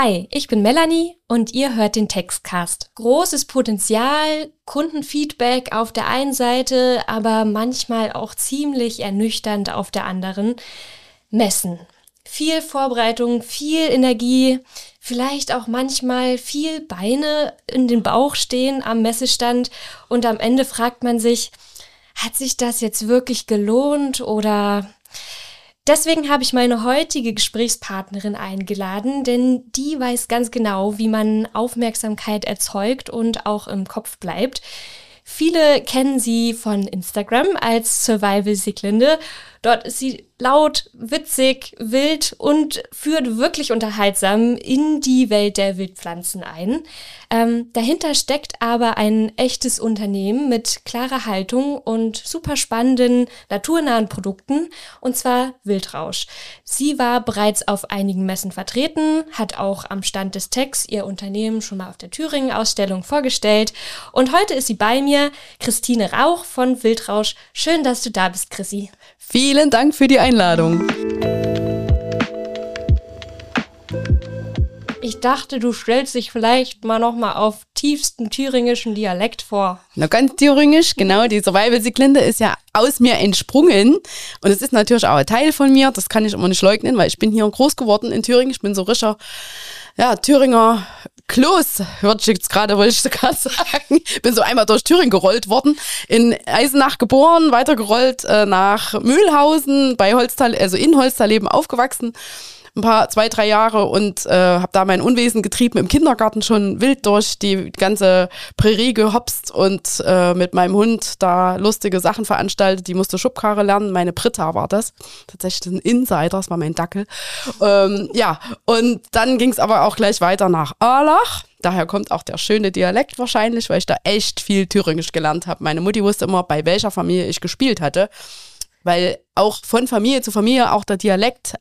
Hi, ich bin Melanie und ihr hört den Textcast. Großes Potenzial, Kundenfeedback auf der einen Seite, aber manchmal auch ziemlich ernüchternd auf der anderen. Messen. Viel Vorbereitung, viel Energie, vielleicht auch manchmal viel Beine in den Bauch stehen am Messestand und am Ende fragt man sich, hat sich das jetzt wirklich gelohnt oder... Deswegen habe ich meine heutige Gesprächspartnerin eingeladen, denn die weiß ganz genau, wie man Aufmerksamkeit erzeugt und auch im Kopf bleibt. Viele kennen sie von Instagram als Survival Sieglinde. Dort ist sie laut, witzig, wild und führt wirklich unterhaltsam in die Welt der Wildpflanzen ein. Dahinter steckt aber ein echtes Unternehmen mit klarer Haltung und super spannenden, naturnahen Produkten, und zwar Wildrausch. Sie war bereits auf einigen Messen vertreten, hat auch am Stand des Techs ihr Unternehmen schon mal auf der Thüringen-Ausstellung vorgestellt. Und heute ist sie bei mir, Christine Rauch von Wildrausch. Schön, dass du da bist, Chrissy. Vielen Dank für die Einladung. Ich dachte, du stellst dich vielleicht mal nochmal auf tiefsten thüringischen Dialekt vor. Na, ganz thüringisch, genau. Die Survival-Sieglinde ist ja aus mir entsprungen. Und es ist natürlich auch ein Teil von mir. Das kann ich immer nicht leugnen, weil ich bin hier groß geworden in Thüringen. Ich bin so rischer, Thüringer Kloß, hört sich jetzt gerade, wollte ich sogar sagen. Bin so einmal durch Thüringen gerollt worden. In Eisenach geboren, weitergerollt nach Mühlhausen, bei Holztal, also in Holztalleben aufgewachsen. 2-3 Jahre und habe da mein Unwesen getrieben im Kindergarten, schon wild durch die ganze Prärie gehopst und mit meinem Hund da lustige Sachen veranstaltet. Die musste Schubkarre lernen, meine Britta war das. Tatsächlich ein Insider, das war mein Dackel. Und dann ging es aber auch gleich weiter nach Erlach. Daher kommt auch der schöne Dialekt wahrscheinlich, weil ich da echt viel Thüringisch gelernt habe. Meine Mutti wusste immer, bei welcher Familie ich gespielt hatte, weil auch von Familie zu Familie auch der Dialekt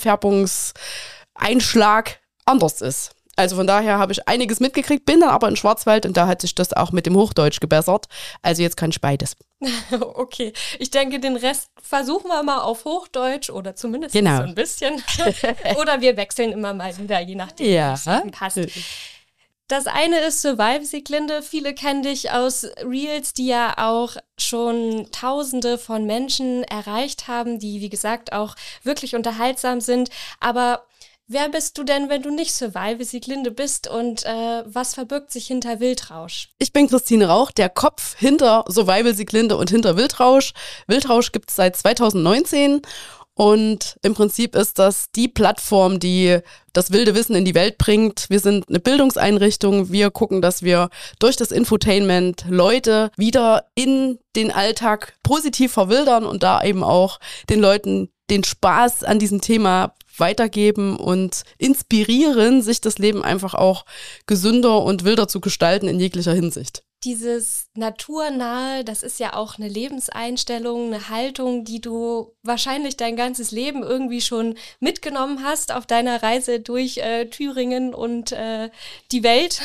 Einfärbungseinschlag anders ist. Also von daher habe ich einiges mitgekriegt, bin dann aber in Schwarzwald und da hat sich das auch mit dem Hochdeutsch gebessert. Also jetzt kann ich beides. Okay, ich denke, den Rest versuchen wir mal auf Hochdeutsch oder zumindest so ein bisschen. Oder wir wechseln immer mal wieder, je nachdem, wie es passt. Das eine ist Survival-Sieglinde. Viele kennen dich aus Reels, die ja auch schon Tausende von Menschen erreicht haben, die, wie gesagt, auch wirklich unterhaltsam sind. Aber wer bist du denn, wenn du nicht Survival-Sieglinde bist und was verbirgt sich hinter Wildrausch? Ich bin Christine Rauch, der Kopf hinter Survival-Sieglinde und hinter Wildrausch. Wildrausch gibt es seit 2019. Und im Prinzip ist das die Plattform, die das wilde Wissen in die Welt bringt. Wir sind eine Bildungseinrichtung. Wir gucken, dass wir durch das Infotainment Leute wieder in den Alltag positiv verwildern und da eben auch den Leuten den Spaß an diesem Thema weitergeben und inspirieren, sich das Leben einfach auch gesünder und wilder zu gestalten in jeglicher Hinsicht. Dieses Naturnahe, das ist ja auch eine Lebenseinstellung, eine Haltung, die du wahrscheinlich dein ganzes Leben irgendwie schon mitgenommen hast auf deiner Reise durch Thüringen und die Welt.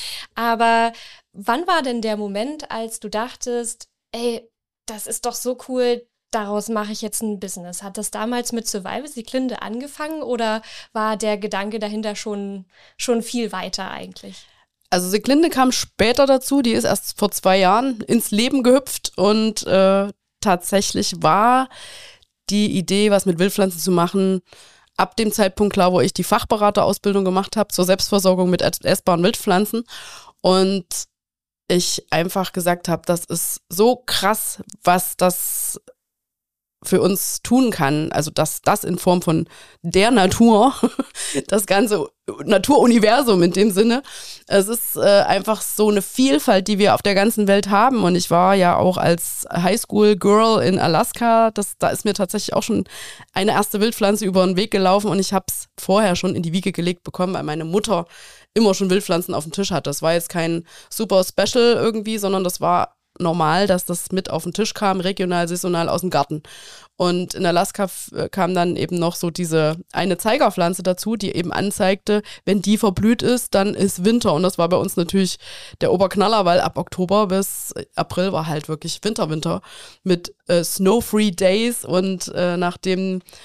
Aber wann war denn der Moment, als du dachtest, ey, das ist doch so cool, daraus mache ich jetzt ein Business? Hat das damals mit Survival-Sieglinde angefangen oder war der Gedanke dahinter schon viel weiter eigentlich? Also Sieglinde kam später dazu, die ist erst vor 2 Jahren ins Leben gehüpft und tatsächlich war die Idee, was mit Wildpflanzen zu machen, ab dem Zeitpunkt klar, wo ich die Fachberaterausbildung gemacht habe zur Selbstversorgung mit essbaren Wildpflanzen und ich einfach gesagt habe, das ist so krass, was das für uns tun kann, also dass das in Form von der Natur, das ganze Naturuniversum in dem Sinne, es ist einfach so eine Vielfalt, die wir auf der ganzen Welt haben und ich war ja auch als Highschool-Girl in Alaska, da ist mir tatsächlich auch schon eine erste Wildpflanze über den Weg gelaufen und ich habe es vorher schon in die Wiege gelegt bekommen, weil meine Mutter immer schon Wildpflanzen auf dem Tisch hatte. Das war jetzt kein super Special irgendwie, sondern das war normal, dass das mit auf den Tisch kam, regional, saisonal aus dem Garten. Und in Alaska kam dann eben noch so diese eine Zeigerpflanze dazu, die eben anzeigte, wenn die verblüht ist, dann ist Winter. Und das war bei uns natürlich der Oberknaller, weil ab Oktober bis April war halt wirklich Winter mit Snow-Free Days. Und nachdem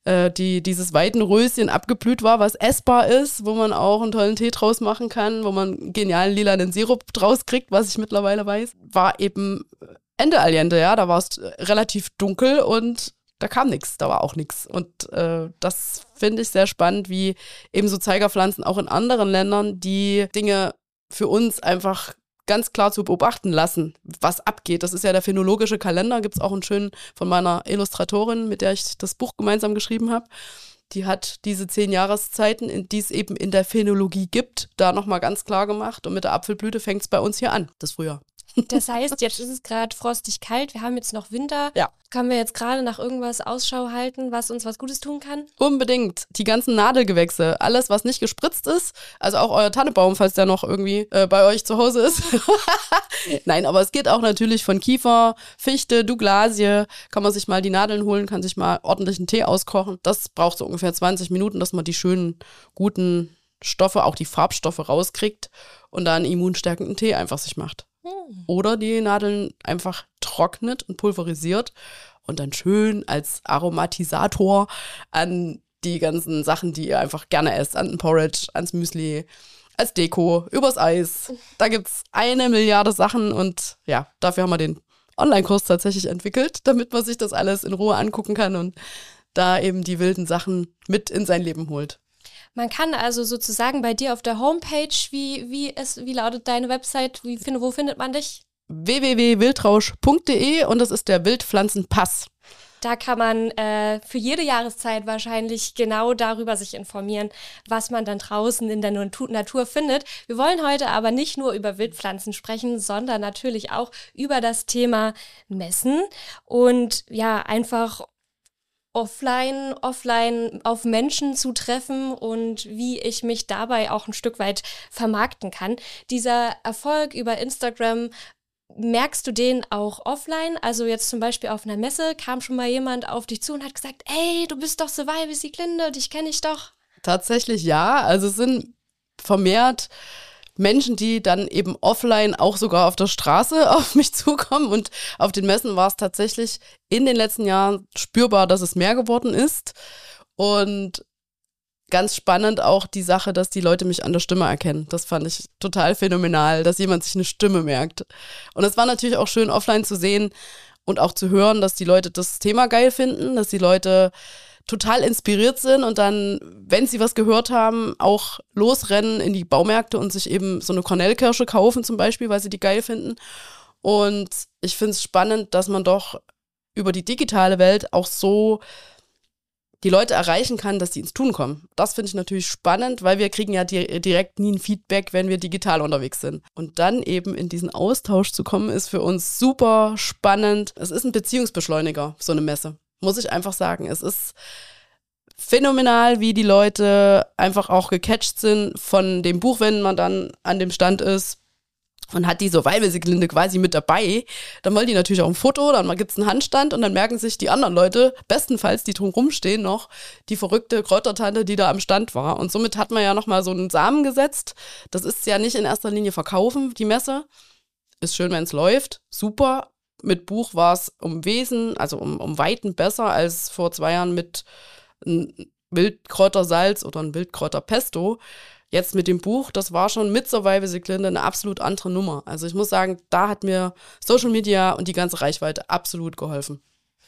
dieses Weidenröschen abgeblüht war, was essbar ist, wo man auch einen tollen Tee draus machen kann, wo man einen genialen lilanen Sirup draus kriegt, was ich mittlerweile weiß, war eben Ende Allende, ja, da war es relativ dunkel und da kam nichts, da war auch nichts. Und das finde ich sehr spannend, wie eben so Zeigerpflanzen auch in anderen Ländern die Dinge für uns einfach ganz klar zu beobachten lassen, was abgeht. Das ist ja der phänologische Kalender, gibt es auch einen schönen von meiner Illustratorin, mit der ich das Buch gemeinsam geschrieben habe. Die hat diese 10 Jahreszeiten, die es eben in der Phänologie gibt, da nochmal ganz klar gemacht. Und mit der Apfelblüte fängt es bei uns hier an, das Frühjahr. Das heißt, jetzt ist es gerade frostig kalt, wir haben jetzt noch Winter. Ja. Können wir jetzt gerade nach irgendwas Ausschau halten, was uns was Gutes tun kann? Unbedingt. Die ganzen Nadelgewächse, alles, was nicht gespritzt ist, also auch euer Tannebaum, falls der noch irgendwie bei euch zu Hause ist. Nein, aber es geht auch natürlich von Kiefer, Fichte, Douglasie, kann man sich mal die Nadeln holen, kann sich mal ordentlichen Tee auskochen. Das braucht so ungefähr 20 Minuten, dass man die schönen, guten Stoffe, auch die Farbstoffe rauskriegt und dann einen immunstärkenden Tee einfach sich macht. Oder die Nadeln einfach trocknet und pulverisiert und dann schön als Aromatisator an die ganzen Sachen, die ihr einfach gerne esst, an den Porridge, ans Müsli, als Deko, übers Eis. Da gibt's 1 Milliarde Sachen und ja, dafür haben wir den Online-Kurs tatsächlich entwickelt, damit man sich das alles in Ruhe angucken kann und da eben die wilden Sachen mit in sein Leben holt. Man kann also sozusagen bei dir auf der Homepage, wie lautet deine Website, wo findet man dich? www.wildrausch.de und das ist der Wildpflanzenpass. Da kann man für jede Jahreszeit wahrscheinlich genau darüber sich informieren, was man dann draußen in der Natur findet. Wir wollen heute aber nicht nur über Wildpflanzen sprechen, sondern natürlich auch über das Thema Messen und ja, einfach offline auf Menschen zu treffen und wie ich mich dabei auch ein Stück weit vermarkten kann. Dieser Erfolg über Instagram, merkst du den auch offline? Also jetzt zum Beispiel auf einer Messe kam schon mal jemand auf dich zu und hat gesagt, ey, du bist doch so wie Sieglinde, dich kenne ich doch. Tatsächlich ja, also es sind vermehrt Menschen, die dann eben offline auch sogar auf der Straße auf mich zukommen und auf den Messen war es tatsächlich in den letzten Jahren spürbar, dass es mehr geworden ist und ganz spannend auch die Sache, dass die Leute mich an der Stimme erkennen. Das fand ich total phänomenal, dass jemand sich eine Stimme merkt. Und es war natürlich auch schön offline zu sehen und auch zu hören, dass die Leute das Thema geil finden, dass die Leute total inspiriert sind und dann, wenn sie was gehört haben, auch losrennen in die Baumärkte und sich eben so eine Kornelkirsche kaufen zum Beispiel, weil sie die geil finden. Und ich finde es spannend, dass man doch über die digitale Welt auch so die Leute erreichen kann, dass sie ins Tun kommen. Das finde ich natürlich spannend, weil wir kriegen ja direkt nie ein Feedback, wenn wir digital unterwegs sind. Und dann eben in diesen Austausch zu kommen, ist für uns super spannend. Es ist ein Beziehungsbeschleuniger, so eine Messe. Muss ich einfach sagen. Es ist phänomenal, wie die Leute einfach auch gecatcht sind von dem Buch, wenn man dann an dem Stand ist und hat die Survival-Siglinde quasi mit dabei. Dann wollen die natürlich auch ein Foto, dann gibt es einen Handstand und dann merken sich die anderen Leute, bestenfalls die drumherum stehen noch, die verrückte Kräutertante, die da am Stand war. Und somit hat man ja nochmal so einen Samen gesetzt. Das ist ja nicht in erster Linie verkaufen, die Messe. Ist schön, wenn es läuft, super. Mit Buch war es um Weiten besser als vor 2 Jahren mit einem Wildkräutersalz oder einem Wildkräuterpesto. Jetzt mit dem Buch, das war schon mit Survival-Siglinde eine absolut andere Nummer. Also ich muss sagen, da hat mir Social Media und die ganze Reichweite absolut geholfen.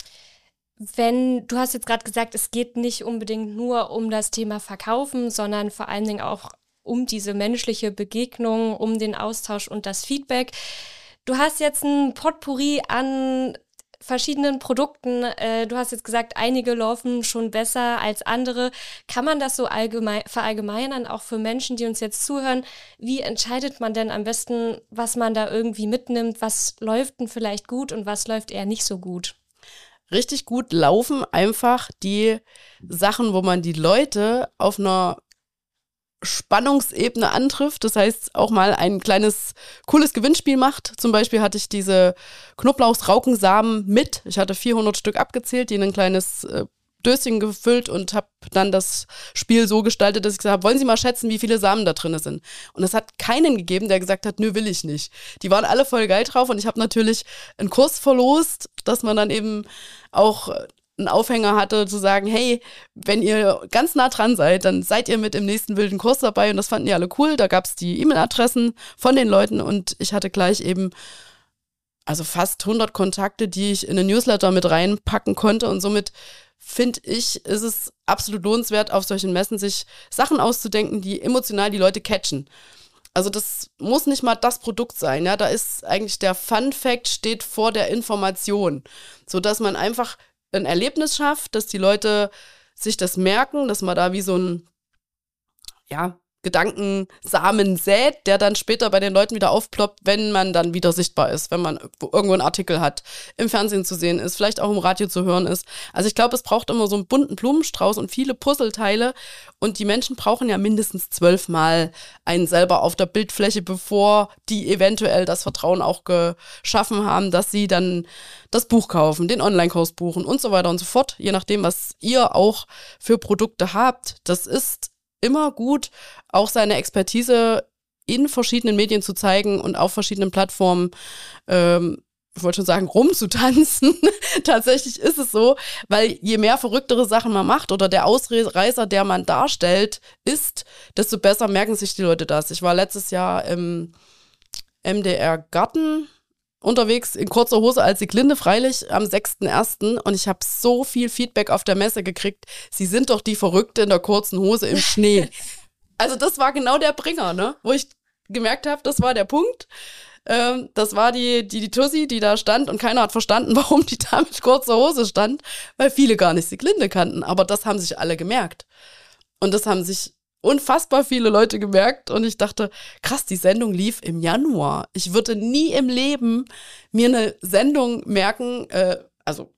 Du hast jetzt gerade gesagt, es geht nicht unbedingt nur um das Thema Verkaufen, sondern vor allen Dingen auch um diese menschliche Begegnung, um den Austausch und das Feedback. Du hast jetzt ein Potpourri an verschiedenen Produkten. Du hast jetzt gesagt, einige laufen schon besser als andere. Kann man das so verallgemeinern, auch für Menschen, die uns jetzt zuhören? Wie entscheidet man denn am besten, was man da irgendwie mitnimmt? Was läuft denn vielleicht gut und was läuft eher nicht so gut? Richtig gut laufen einfach die Sachen, wo man die Leute auf einer Spannungsebene antrifft, das heißt auch mal ein kleines cooles Gewinnspiel macht. Zum Beispiel hatte ich diese Knoblauchsraukensamen mit. Ich hatte 400 Stück abgezählt, die in ein kleines Döschen gefüllt und habe dann das Spiel so gestaltet, dass ich gesagt habe, wollen Sie mal schätzen, wie viele Samen da drin sind? Und es hat keinen gegeben, der gesagt hat, nö, will ich nicht. Die waren alle voll geil drauf und ich habe natürlich einen Kurs verlost, dass man dann eben auch einen Aufhänger hatte, zu sagen, hey, wenn ihr ganz nah dran seid, dann seid ihr mit im nächsten wilden Kurs dabei und das fanden die alle cool. Da gab es die E-Mail-Adressen von den Leuten und ich hatte gleich eben also fast 100 Kontakte, die ich in einen Newsletter mit reinpacken konnte und somit finde ich, ist es absolut lohnenswert, auf solchen Messen sich Sachen auszudenken, die emotional die Leute catchen. Also das muss nicht mal das Produkt sein, ja, da ist eigentlich der Fun-Fact steht vor der Information, sodass man einfach ein Erlebnis schafft, dass die Leute sich das merken, dass man da wie so ein, ja, Gedankensamen sät, der dann später bei den Leuten wieder aufploppt, wenn man dann wieder sichtbar ist, wenn man irgendwo einen Artikel hat, im Fernsehen zu sehen ist, vielleicht auch im Radio zu hören ist. Also ich glaube, es braucht immer so einen bunten Blumenstrauß und viele Puzzleteile und die Menschen brauchen ja mindestens 12 Mal einen selber auf der Bildfläche, bevor die eventuell das Vertrauen auch geschaffen haben, dass sie dann das Buch kaufen, den Online-Kurs buchen und so weiter und so fort, je nachdem, was ihr auch für Produkte habt. Das ist immer gut, auch seine Expertise in verschiedenen Medien zu zeigen und auf verschiedenen Plattformen, ich wollte schon sagen, rumzutanzen. Tatsächlich ist es so, weil je mehr verrücktere Sachen man macht oder der Ausreißer, der man darstellt, ist, desto besser merken sich die Leute das. Ich war letztes Jahr im MDR Garten unterwegs in kurzer Hose als Sieglinde, freilich am 6.1. und ich habe so viel Feedback auf der Messe gekriegt. Sie sind doch die Verrückte in der kurzen Hose im Schnee. Also das war genau der Bringer, ne? Wo ich gemerkt habe, das war der Punkt. Das war die Tussi, die da stand und keiner hat verstanden, warum die da mit kurzer Hose stand, weil viele gar nicht Sieglinde kannten. Aber das haben sich alle gemerkt. Und das haben sich unfassbar viele Leute gemerkt und ich dachte, krass, die Sendung lief im Januar. Ich würde nie im Leben mir eine Sendung merken, also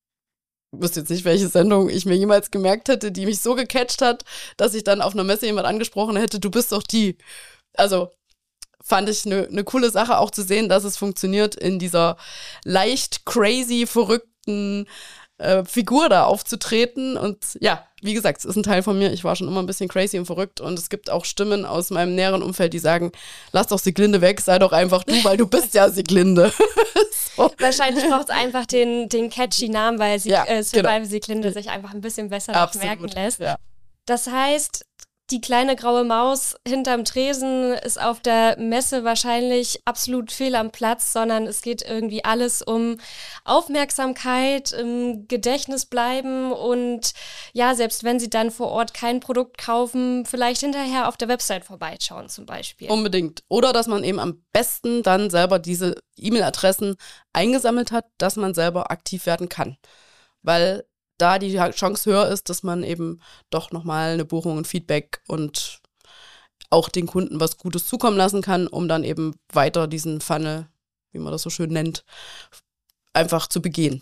ich wüsste jetzt nicht, welche Sendung ich mir jemals gemerkt hätte, die mich so gecatcht hat, dass ich dann auf einer Messe jemand angesprochen hätte, du bist doch die. Also fand ich eine coole Sache auch zu sehen, dass es funktioniert, in dieser leicht crazy, verrückten Figur da aufzutreten und ja, wie gesagt, es ist ein Teil von mir, ich war schon immer ein bisschen crazy und verrückt und es gibt auch Stimmen aus meinem näheren Umfeld, die sagen, lass doch Sieglinde weg, sei doch einfach du, weil du bist ja Sieglinde. So. Wahrscheinlich braucht es einfach den catchy Namen, weil Survival Sieglinde sich einfach ein bisschen besser merken lässt. Ja. Das heißt, die kleine graue Maus hinterm Tresen ist auf der Messe wahrscheinlich absolut fehl am Platz, sondern es geht irgendwie alles um Aufmerksamkeit, im Gedächtnis bleiben und ja, selbst wenn sie dann vor Ort kein Produkt kaufen, vielleicht hinterher auf der Website vorbeischauen zum Beispiel. Unbedingt. Oder dass man eben am besten dann selber diese E-Mail-Adressen eingesammelt hat, dass man selber aktiv werden kann. Weil da die Chance höher ist, dass man eben doch nochmal eine Buchung und Feedback und auch den Kunden was Gutes zukommen lassen kann, um dann eben weiter diesen Funnel, wie man das so schön nennt, einfach zu begehen.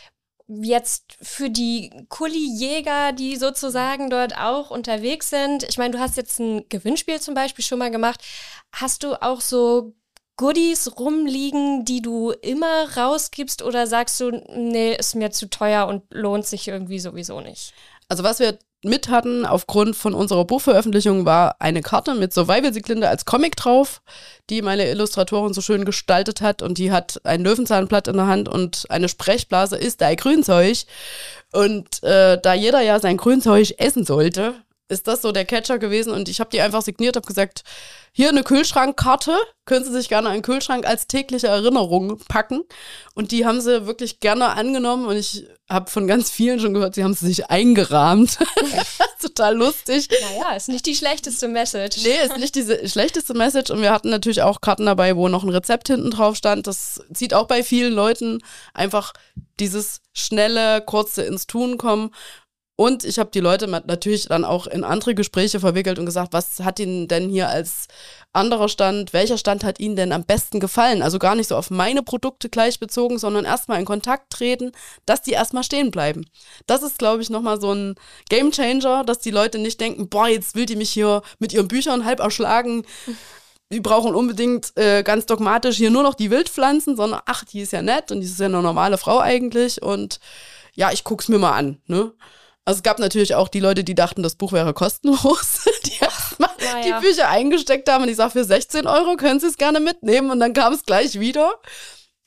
Jetzt für die Kuli-Jäger, die sozusagen dort auch unterwegs sind, ich meine, du hast jetzt ein Gewinnspiel zum Beispiel schon mal gemacht. Hast du auch so Goodies rumliegen, die du immer rausgibst oder sagst du, nee, ist mir zu teuer und lohnt sich irgendwie sowieso nicht? Also was wir mit hatten aufgrund von unserer Buchveröffentlichung war eine Karte mit Survival Sieglinde als Comic drauf, die meine Illustratorin so schön gestaltet hat und die hat ein Löwenzahnblatt in der Hand und eine Sprechblase, ist dein Grünzeug und da jeder ja sein Grünzeug essen sollte, ist das so der Catcher gewesen und ich habe die einfach signiert, habe gesagt, hier eine Kühlschrankkarte, können Sie sich gerne einen Kühlschrank als tägliche Erinnerung packen und die haben sie wirklich gerne angenommen und ich habe von ganz vielen schon gehört, sie haben sie sich eingerahmt. Total lustig. Naja, ist nicht die schlechteste Message. Nee, ist nicht diese schlechteste Message und wir hatten natürlich auch Karten dabei, wo noch ein Rezept hinten drauf stand. Das zieht auch bei vielen Leuten einfach dieses schnelle, kurze ins Tun kommen. Und ich habe die Leute natürlich dann auch in andere Gespräche verwickelt und gesagt, was hat Ihnen denn hier als anderer Stand, welcher Stand hat Ihnen denn am besten gefallen? Also gar nicht so auf meine Produkte gleich bezogen, sondern erstmal in Kontakt treten, dass die erstmal stehen bleiben. Das ist, glaube ich, nochmal so ein Gamechanger, dass die Leute nicht denken, boah, jetzt will die mich hier mit ihren Büchern halb erschlagen. Die brauchen unbedingt ganz dogmatisch hier nur noch die Wildpflanzen, sondern ach, die ist ja nett und die ist ja eine normale Frau eigentlich und ja, ich guck's mir mal an, ne? Also es gab natürlich auch die Leute, die dachten, das Buch wäre kostenlos, die erstmal die Bücher eingesteckt haben und ich sage, für 16 € können Sie es gerne mitnehmen und dann kam es gleich wieder.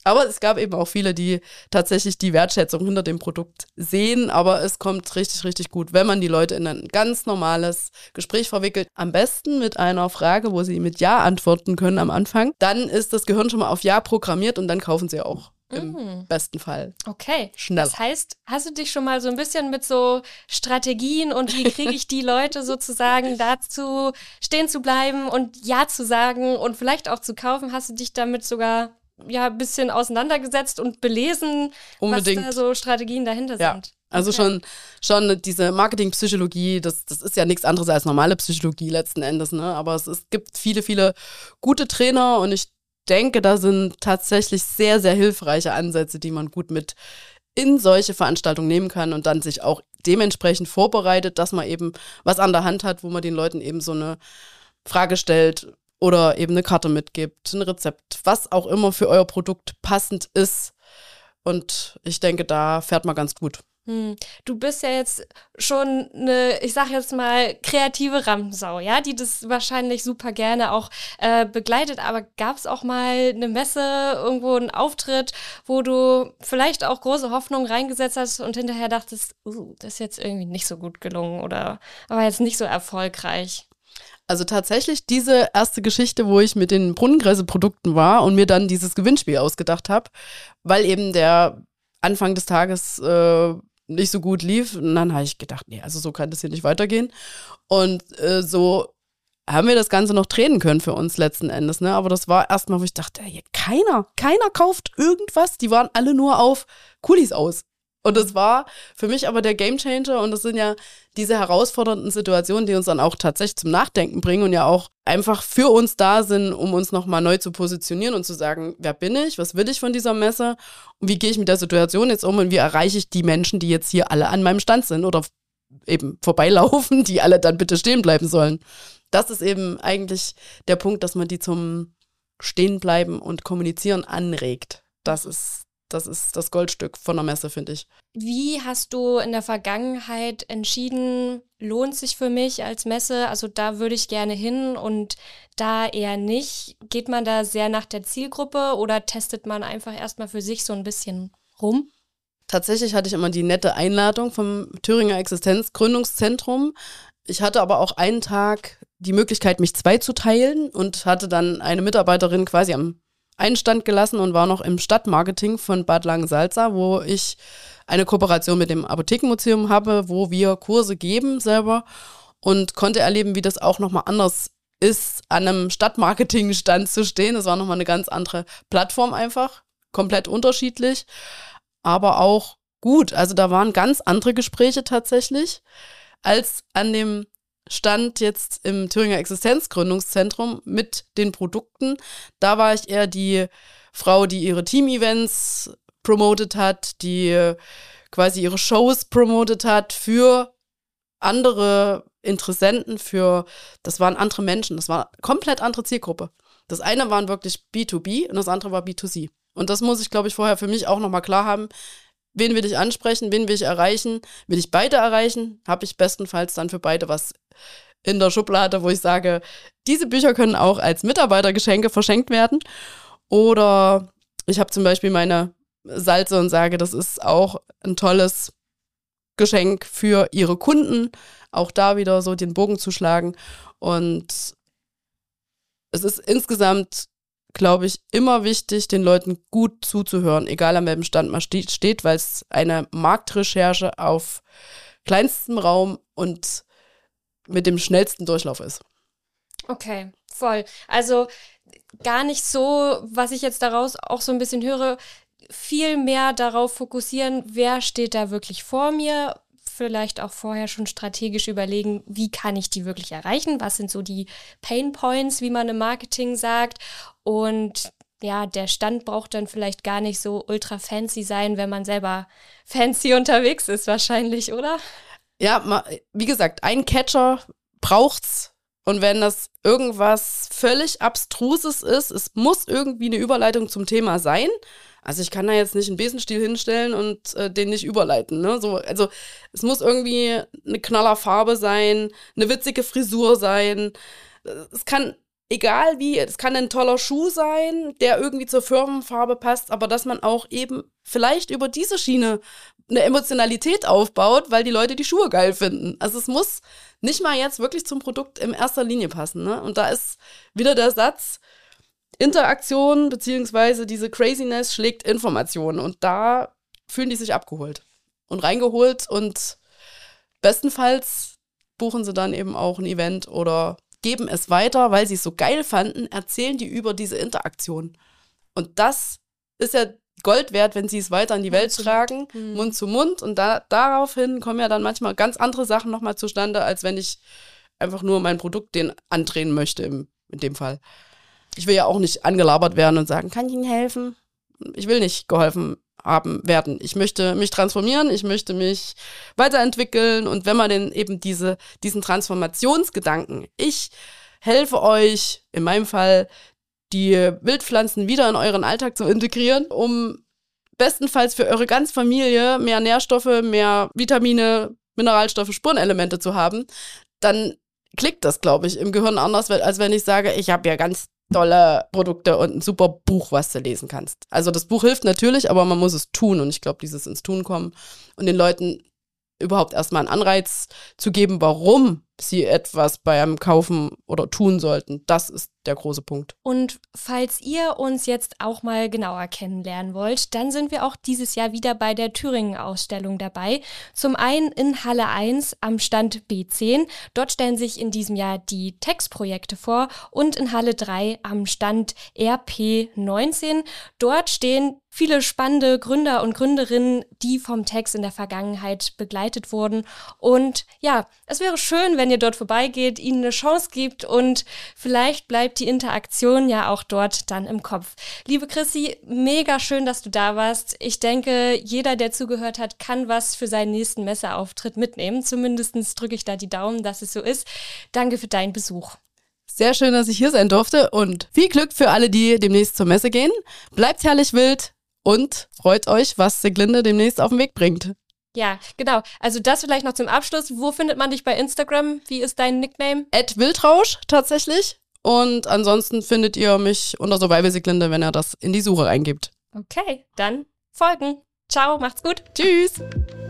Aber es gab eben auch viele, die tatsächlich die Wertschätzung hinter dem Produkt sehen. Aber es kommt richtig, richtig gut, wenn man die Leute in ein ganz normales Gespräch verwickelt. Am besten mit einer Frage, wo sie mit Ja antworten können am Anfang. Dann ist das Gehirn schon mal auf Ja programmiert und dann kaufen sie auch. Im besten Fall. Okay. Schneller. Das heißt, hast du dich schon mal so ein bisschen mit so Strategien und wie kriege ich die Leute sozusagen dazu stehen zu bleiben und Ja zu sagen und vielleicht auch zu kaufen, hast du dich damit sogar ein bisschen auseinandergesetzt und belesen, Unbedingt. was da so Strategien dahinter sind? Also Okay. schon diese Marketingpsychologie, das ist ja nichts anderes als normale Psychologie letzten Endes, ne? Aber es gibt viele, viele gute Trainer und ich denke, da sind tatsächlich sehr, sehr hilfreiche Ansätze, die man gut mit in solche Veranstaltungen nehmen kann und dann sich auch dementsprechend vorbereitet, dass man eben was an der Hand hat, wo man den Leuten eben so eine Frage stellt oder eben eine Karte mitgibt, ein Rezept, was auch immer für euer Produkt passend ist. Und ich denke, da fährt man ganz gut. Du bist ja jetzt schon eine, ich sag jetzt mal, kreative Rampensau, ja, die das wahrscheinlich super gerne auch begleitet. Aber gab es auch mal eine Messe, irgendwo einen Auftritt, wo du vielleicht auch große Hoffnungen reingesetzt hast und hinterher dachtest, das ist jetzt irgendwie nicht so gut gelungen oder aber jetzt nicht so erfolgreich? Also tatsächlich diese erste Geschichte, wo ich mit den Brunnengräse-Produkten war und mir dann dieses Gewinnspiel ausgedacht habe, weil eben der Anfang des Tages nicht so gut lief. Und dann habe ich gedacht, nee, also so kann das hier nicht weitergehen. Und so haben wir das Ganze noch drehen können für uns letzten Endes. Ne? Aber das war erstmal, wo ich dachte, ey, keiner kauft irgendwas. Die waren alle nur auf Coolies aus. Und das war für mich aber der Gamechanger. Und das sind ja diese herausfordernden Situationen, die uns dann auch tatsächlich zum Nachdenken bringen und ja auch einfach für uns da sind, um uns nochmal neu zu positionieren und zu sagen, wer bin ich, was will ich von dieser Messe und wie gehe ich mit der Situation jetzt um und wie erreiche ich die Menschen, die jetzt hier alle an meinem Stand sind oder eben vorbeilaufen, die alle dann bitte stehen bleiben sollen. Das ist eben eigentlich der Punkt, dass man die zum Stehenbleiben und Kommunizieren anregt. Das ist das Goldstück von der Messe, finde ich. Wie hast du in der Vergangenheit entschieden, lohnt sich für mich als Messe? Also da würde ich gerne hin und da eher nicht. Geht man da sehr nach der Zielgruppe oder testet man einfach erstmal für sich so ein bisschen rum? Tatsächlich hatte ich immer die nette Einladung vom Thüringer Existenzgründungszentrum. Ich hatte aber auch einen Tag die Möglichkeit, mich 2 zu teilen und hatte dann eine Mitarbeiterin quasi am Einstand gelassen und war noch im Stadtmarketing von Bad Langensalza, wo ich eine Kooperation mit dem Apothekenmuseum habe, wo wir Kurse geben selber und konnte erleben, wie das auch nochmal anders ist, an einem Stadtmarketing-Stand zu stehen. Das war nochmal eine ganz andere Plattform einfach, komplett unterschiedlich, aber auch gut. Also da waren ganz andere Gespräche tatsächlich als an dem Stand jetzt im Thüringer Existenzgründungszentrum mit den Produkten. Da war ich eher die Frau, die ihre Team-Events promotet hat, die quasi ihre Shows promotet hat für andere Interessenten, das waren andere Menschen, das war eine komplett andere Zielgruppe. Das eine waren wirklich B2B und das andere war B2C. Und das muss ich, glaube ich, vorher für mich auch nochmal klar haben. Wen will ich ansprechen, wen will ich erreichen? Will ich beide erreichen? Habe ich bestenfalls dann für beide was in der Schublade, wo ich sage, diese Bücher können auch als Mitarbeitergeschenke verschenkt werden. Oder ich habe zum Beispiel meine Salze und sage, das ist auch ein tolles Geschenk für ihre Kunden. Auch da wieder so den Bogen zu schlagen. Und es ist insgesamt, glaube ich, immer wichtig, den Leuten gut zuzuhören, egal an welchem Stand man steht, weil es eine Marktrecherche auf kleinstem Raum und mit dem schnellsten Durchlauf ist. Okay, voll. Also gar nicht so, was ich jetzt daraus auch so ein bisschen höre, viel mehr darauf fokussieren, wer steht da wirklich vor mir, vielleicht auch vorher schon strategisch überlegen, wie kann ich die wirklich erreichen, was sind so die Pain Points, wie man im Marketing sagt und ja, der Stand braucht dann vielleicht gar nicht so ultra fancy sein, wenn man selber fancy unterwegs ist wahrscheinlich, oder? Ja, wie gesagt, ein Catcher braucht's. Und wenn das irgendwas völlig Abstruses ist, es muss irgendwie eine Überleitung zum Thema sein. Also ich kann da jetzt nicht einen Besenstiel hinstellen und den nicht überleiten. Ne? Also es muss irgendwie eine Knallerfarbe sein, eine witzige Frisur sein. Es kann egal wie, es kann ein toller Schuh sein, der irgendwie zur Firmenfarbe passt, aber dass man auch eben vielleicht über diese Schiene eine Emotionalität aufbaut, weil die Leute die Schuhe geil finden. Also es muss nicht mal jetzt wirklich zum Produkt in erster Linie passen, ne? Und da ist wieder der Satz, Interaktion beziehungsweise diese Craziness schlägt Information. Und da fühlen die sich abgeholt und reingeholt und bestenfalls buchen sie dann eben auch ein Event oder geben es weiter, weil sie es so geil fanden, erzählen die über diese Interaktion. Und das ist ja Gold wert, wenn sie es weiter in die Welt tragen, Mund zu Mund. Und daraufhin kommen ja dann manchmal ganz andere Sachen nochmal zustande, als wenn ich einfach nur mein Produkt den andrehen möchte in dem Fall. Ich will ja auch nicht angelabert werden und sagen, kann ich Ihnen helfen? Ich will nicht geholfen werden. Ich möchte mich transformieren, ich möchte mich weiterentwickeln. Und wenn man denn eben diesen Transformationsgedanken, ich helfe euch, in meinem Fall, die Wildpflanzen wieder in euren Alltag zu integrieren, um bestenfalls für eure ganze Familie mehr Nährstoffe, mehr Vitamine, Mineralstoffe, Spurenelemente zu haben, dann klickt das, glaube ich, im Gehirn anders, als wenn ich sage, ich habe ja ganz tolle Produkte und ein super Buch, was du lesen kannst. Also das Buch hilft natürlich, aber man muss es tun. Und ich glaube, dieses ins Tun kommen und den Leuten überhaupt erstmal einen Anreiz zu geben, warum sie etwas beim Kaufen oder tun sollten, das ist der große Punkt. Und falls ihr uns jetzt auch mal genauer kennenlernen wollt, dann sind wir auch dieses Jahr wieder bei der Thüringen-Ausstellung dabei. Zum einen in Halle 1 am Stand B10. Dort stellen sich in diesem Jahr die Textprojekte vor und in Halle 3 am Stand RP19. Dort stehen viele spannende Gründer und Gründerinnen, die vom Text in der Vergangenheit begleitet wurden. Und ja, es wäre schön, wenn ihr dort vorbeigeht, ihnen eine Chance gibt und vielleicht bleibt die Interaktion ja auch dort dann im Kopf. Liebe Chrissy, mega schön, dass du da warst. Ich denke, jeder, der zugehört hat, kann was für seinen nächsten Messeauftritt mitnehmen. Zumindest drücke ich da die Daumen, dass es so ist. Danke für deinen Besuch. Sehr schön, dass ich hier sein durfte und viel Glück für alle, die demnächst zur Messe gehen. Bleibt herrlich wild und freut euch, was Sieglinde demnächst auf den Weg bringt. Ja, genau. Also das vielleicht noch zum Abschluss. Wo findet man dich bei Instagram? Wie ist dein Nickname? @Wildrausch tatsächlich. Und ansonsten findet ihr mich unter Survival Sieglinde, wenn ihr das in die Suche eingibt. Okay, dann folgen. Ciao, macht's gut. Tschüss.